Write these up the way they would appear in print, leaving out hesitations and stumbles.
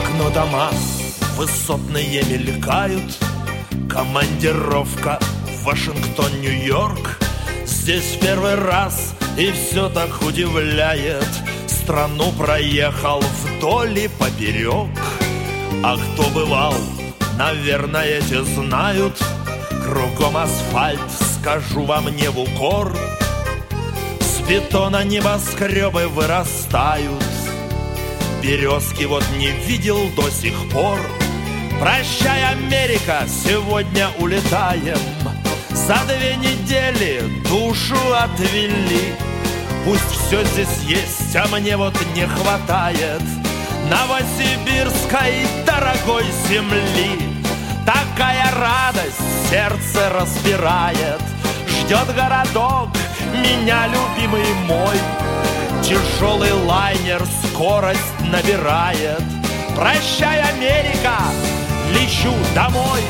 окно дома высотные мелькают. Командировка в Вашингтон, Нью-Йорк. Здесь первый раз и все так удивляет. Страну проехал вдоль и поперек. А кто бывал, наверное, те знают. Кругом асфальт, скажу вам не в укор. С бетона небоскребы вырастают. Березки вот не видел до сих пор. Прощай, Америка, сегодня улетаем. За 2 недели душу отвели. Пусть все здесь есть, а мне вот не хватает новосибирской дорогой земли. Такая радость сердце распирает. Ждет городок меня, любимый мой. Тяжелый лайнер скорость набирает. Прощай, Америка, лечу домой.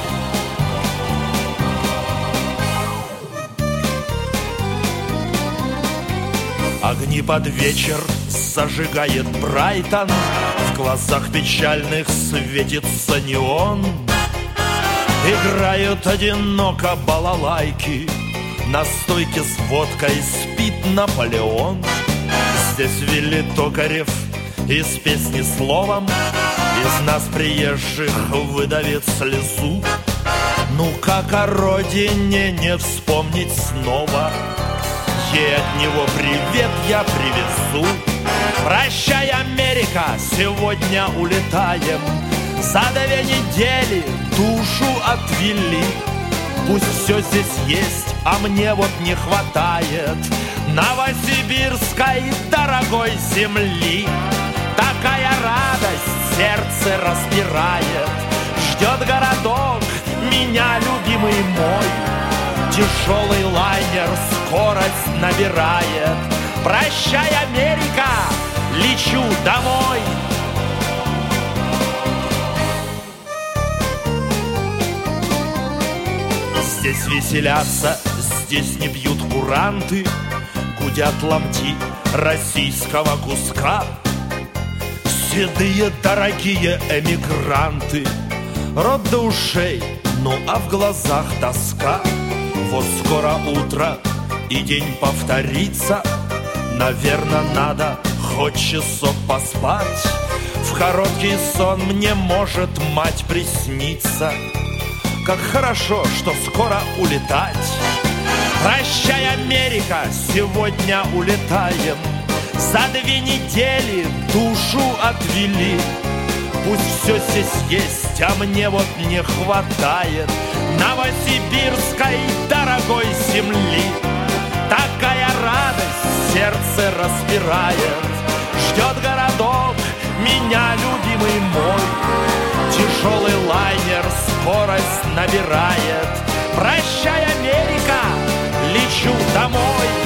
Огни под вечер зажигает Брайтон. В глазах печальных светится неон. Играют одиноко балалайки. На стойке с водкой спит Наполеон. Здесь Вилли Токарев из песни словом из нас приезжих выдавит слезу. Ну как о родине не вспомнить снова. Ей от него привет я привезу. Прощай, Америка, сегодня улетаем. За 2 недели душу отвели. Пусть все здесь есть, а мне вот не хватает новосибирской дорогой земли. Такая радость сердце распирает. Ждет городок меня, любимый мой. Тяжелый лайнер скорость набирает. Прощай, Америка, лечу домой. Здесь веселятся, здесь не бьют куранты. Гудят ломти российского куска. Седые дорогие эмигранты. Рот до ушей, ну а в глазах тоска. Вот скоро утро и день повторится. Наверное, надо хоть часок поспать. В короткий сон мне может мать присниться. Как хорошо, что скоро улетать. Прощай, Америка, сегодня улетаем. За 2 недели душу отвели. Пусть все здесь есть, а мне вот не хватает новосибирской дорогой земли. Такая радость сердце распирает. Ждет городок меня, любимый мой. Тяжелый лайнер скорость набирает. Прощай, Америка, лечу домой.